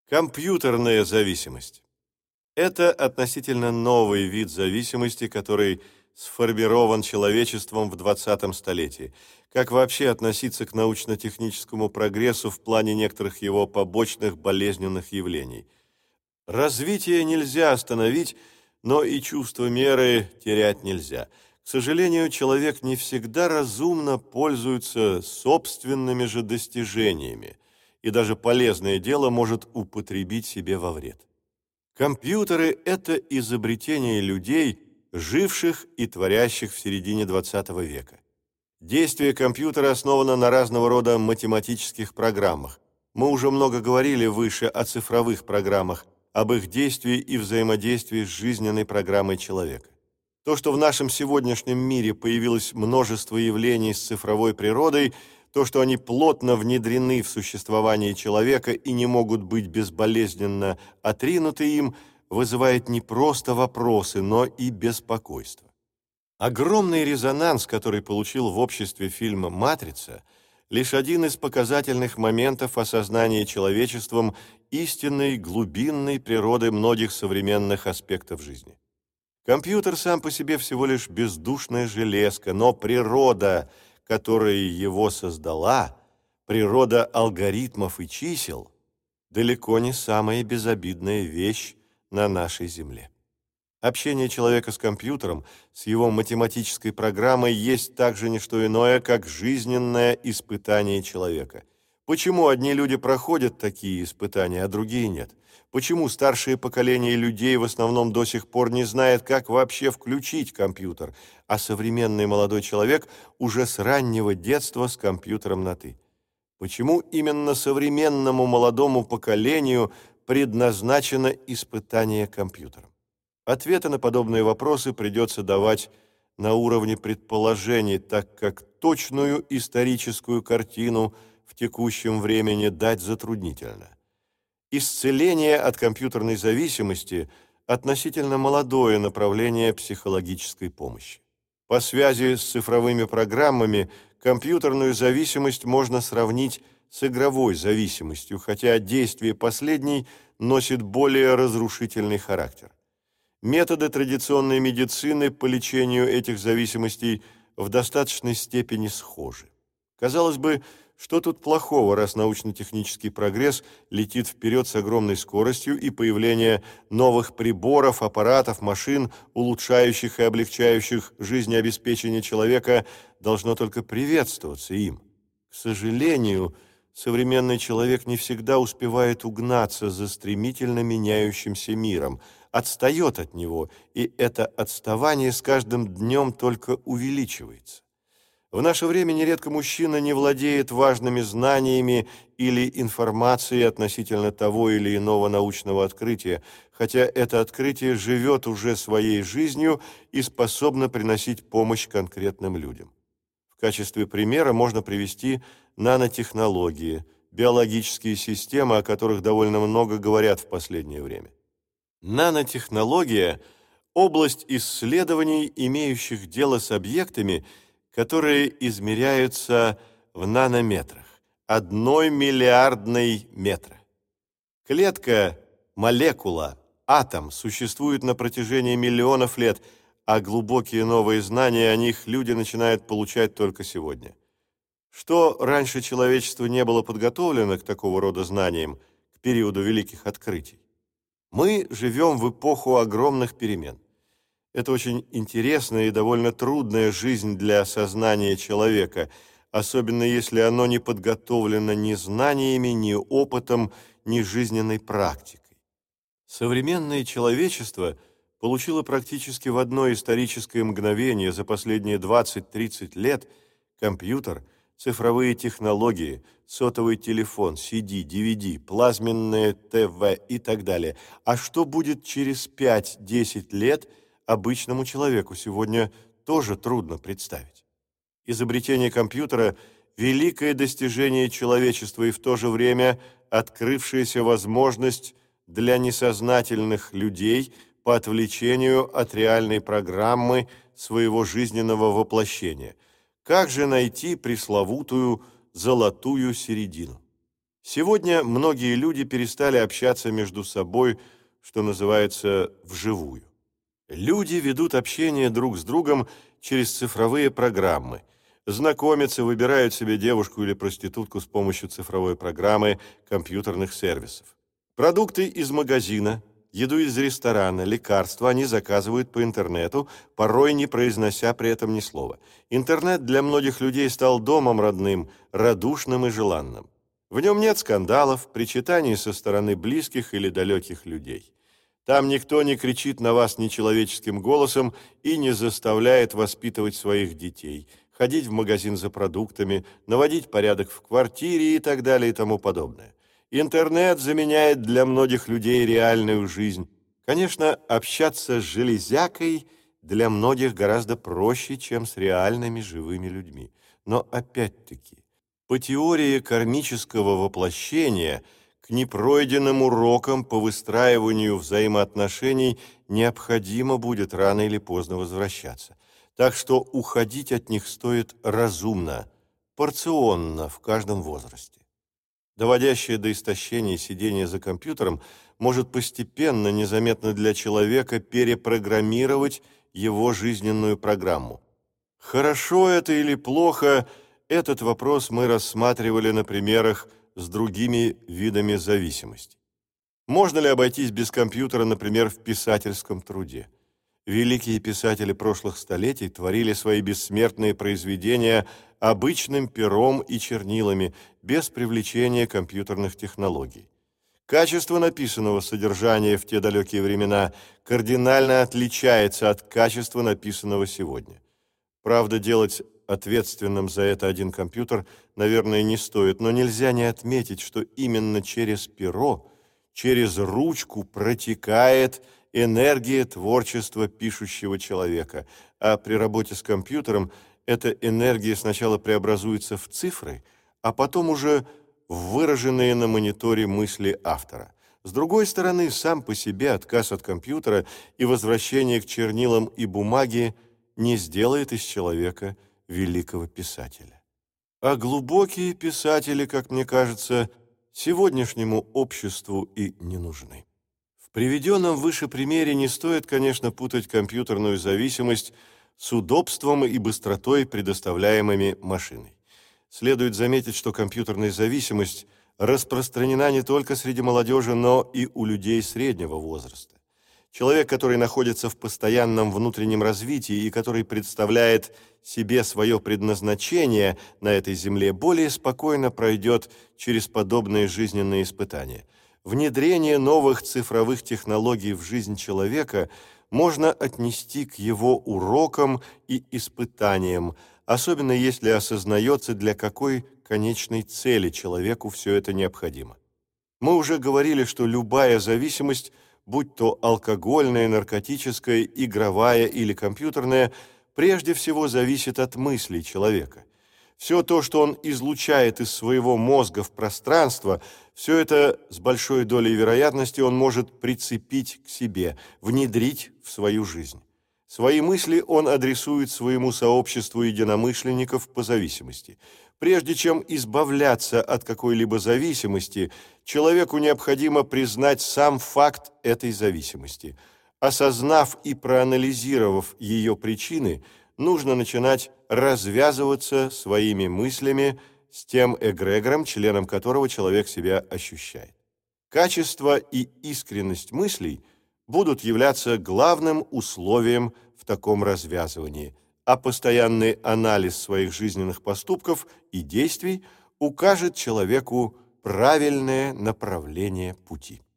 Компьютерная зависимость. Это относительно новый вид зависимости, который сформирован человечеством в 20 столетии. Как вообще относиться к научно-техническому прогрессу в плане некоторых его побочных болезненных явлений? Развитие нельзя остановить, но и чувство меры терять нельзя. К сожалению, человек не всегда разумно пользуется собственными же достижениями, и даже полезное дело может употребить себе во вред. Компьютеры – это изобретение людей, живших и творящих в середине XX века. Действие компьютера основано на разного рода математических программах. Мы уже много говорили выше о цифровых программах, об их действии и взаимодействии с жизненной программой человека. То, что в нашем сегодняшнем мире появилось множество явлений с цифровой природой, то, что они плотно внедрены в существование человека и не могут быть безболезненно отринуты им, вызывает не просто вопросы, но и беспокойство. Огромный резонанс, который получил в обществе фильм «Матрица», лишь один из показательных моментов осознания человечеством истинной глубинной природы многих современных аспектов жизни. Компьютер сам по себе всего лишь бездушная железка, но природа, которая его создала, природа алгоритмов и чисел, далеко не самая безобидная вещь на нашей Земле. Общение человека с компьютером, с его математической программой есть также не что иное, как жизненное испытание человека. Почему одни люди проходят такие испытания, а другие нет? Почему старшее поколение людей в основном до сих пор не знает, как вообще включить компьютер, а современный молодой человек уже с раннего детства с компьютером на «ты»? Почему именно современному молодому поколению предназначено испытание компьютером? Ответы на подобные вопросы придется давать на уровне предположений, так как точную историческую картину в текущем времени дать затруднительно. Исцеление от компьютерной зависимости – относительно молодое направление психологической помощи. По связи с цифровыми программами компьютерную зависимость можно сравнить с игровой зависимостью, хотя действие последней носит более разрушительный характер. Методы традиционной медицины по лечению этих зависимостей в достаточной степени схожи. Казалось бы, что тут плохого, раз научно-технический прогресс летит вперед с огромной скоростью и появление новых приборов, аппаратов, машин, улучшающих и облегчающих жизнеобеспечение человека, должно только приветствоваться им. К сожалению, современный человек не всегда успевает угнаться за стремительно меняющимся миром, отстает от него, и это отставание с каждым днем только увеличивается. В наше время нередко мужчина не владеет важными знаниями или информацией относительно того или иного научного открытия, хотя это открытие живет уже своей жизнью и способно приносить помощь конкретным людям. В качестве примера можно привести нанотехнологии, биологические системы, о которых довольно много говорят в последнее время. Нанотехнология – область исследований, имеющих дело с объектами, которые измеряются в нанометрах, 1/1000 метра. Клетка, молекула, атом существуют на протяжении миллионов лет, а глубокие новые знания о них люди начинают получать только сегодня. Что раньше человечество не было подготовлено к такого рода знаниям, к периоду великих открытий? Мы живем в эпоху огромных перемен. Это очень интересная и довольно трудная жизнь для сознания человека, особенно если оно не подготовлено ни знаниями, ни опытом, ни жизненной практикой. Современное человечество получило практически в одно историческое мгновение за последние 20-30 лет компьютер, цифровые технологии, сотовый телефон, CD, DVD, плазменное ТВ и так далее. А что будет через 5-10 лет – обычному человеку сегодня тоже трудно представить. Изобретение компьютера – великое достижение человечества и в то же время открывшаяся возможность для несознательных людей по отвлечению от реальной программы своего жизненного воплощения. Как же найти пресловутую золотую середину? Сегодня многие люди перестали общаться между собой, что называется, вживую. Люди ведут общение друг с другом через цифровые программы, знакомятся, выбирают себе девушку или проститутку с помощью цифровой программы компьютерных сервисов. Продукты из магазина, еду из ресторана, лекарства они заказывают по интернету, порой не произнося при этом ни слова. Интернет для многих людей стал домом родным, радушным и желанным. В нем нет скандалов, причитаний со стороны близких или далеких людей. Там никто не кричит на вас нечеловеческим голосом и не заставляет воспитывать своих детей, ходить в магазин за продуктами, наводить порядок в квартире и так далее и тому подобное. Интернет заменяет для многих людей реальную жизнь. Конечно, общаться с железякой для многих гораздо проще, чем с реальными живыми людьми. Но опять-таки, по теории кармического воплощения – к непройденным урокам по выстраиванию взаимоотношений необходимо будет рано или поздно возвращаться. Так что уходить от них стоит разумно, порционно в каждом возрасте. Доводящее до истощения сидение за компьютером может постепенно, незаметно для человека, перепрограммировать его жизненную программу. Хорошо это или плохо, этот вопрос мы рассматривали на примерах с другими видами зависимости. Можно ли обойтись без компьютера, например, в писательском труде? Великие писатели прошлых столетий творили свои бессмертные произведения обычным пером и чернилами, без привлечения компьютерных технологий. Качество написанного содержания в те далекие времена кардинально отличается от качества написанного сегодня. Правда, делать ответственным за это один компьютер, наверное, не стоит, но нельзя не отметить, что именно через перо, через ручку протекает энергия творчества пишущего человека, а при работе с компьютером эта энергия сначала преобразуется в цифры, а потом уже в выраженные на мониторе мысли автора. С другой стороны, сам по себе отказ от компьютера и возвращение к чернилам и бумаге не сделает из человека великого писателя. А глубокие писатели, как мне кажется, сегодняшнему обществу и не нужны. В приведенном выше примере не стоит, конечно, путать компьютерную зависимость с удобством и быстротой, предоставляемыми машиной. Следует заметить, что компьютерная зависимость распространена не только среди молодежи, но и у людей среднего возраста. Человек, который находится в постоянном внутреннем развитии и который представляет себе свое предназначение на этой земле, более спокойно пройдет через подобные жизненные испытания. Внедрение новых цифровых технологий в жизнь человека можно отнести к его урокам и испытаниям, особенно если осознается, для какой конечной цели человеку все это необходимо. Мы уже говорили, что любая зависимость, будь то алкогольная, наркотическая, игровая или компьютерная, прежде всего зависит от мыслей человека. Все то, что он излучает из своего мозга в пространство, все это с большой долей вероятности он может прицепить к себе, внедрить в свою жизнь. Свои мысли он адресует своему сообществу единомышленников по зависимости. Прежде чем избавляться от какой-либо зависимости, человеку необходимо признать сам факт этой зависимости. Осознав и проанализировав ее причины, нужно начинать развязываться своими мыслями с тем эгрегором, членом которого человек себя ощущает. Качество и искренность мыслей будут являться главным условием в таком развязывании, а постоянный анализ своих жизненных поступков и действий укажет человеку правильное направление пути.